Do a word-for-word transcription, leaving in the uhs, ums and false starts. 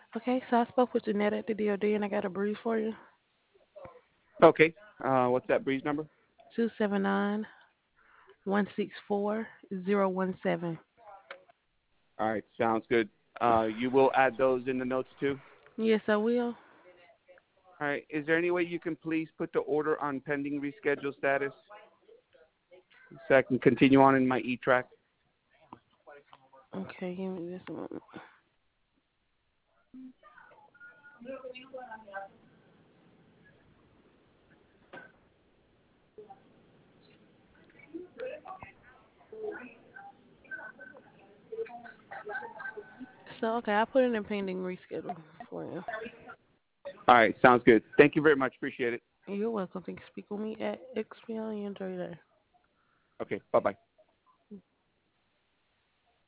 Okay, so I spoke with Jeanette at the D O D, and I got a brief for you. Okay. Uh, what's that breeze number? Two seven nine one six four zero one seven. All right, sounds good. Uh, you will add those in the notes too. Yes, I will. All right. Is there any way you can please put the order on pending reschedule status so I can continue on in my e-track? Okay, give me this one. So, okay, I put it in pending reschedule for you. All right, sounds good. Thank you very much. Appreciate it. You're welcome. Thank you. Speak with me at X P L. You enjoy your day. Okay, bye bye.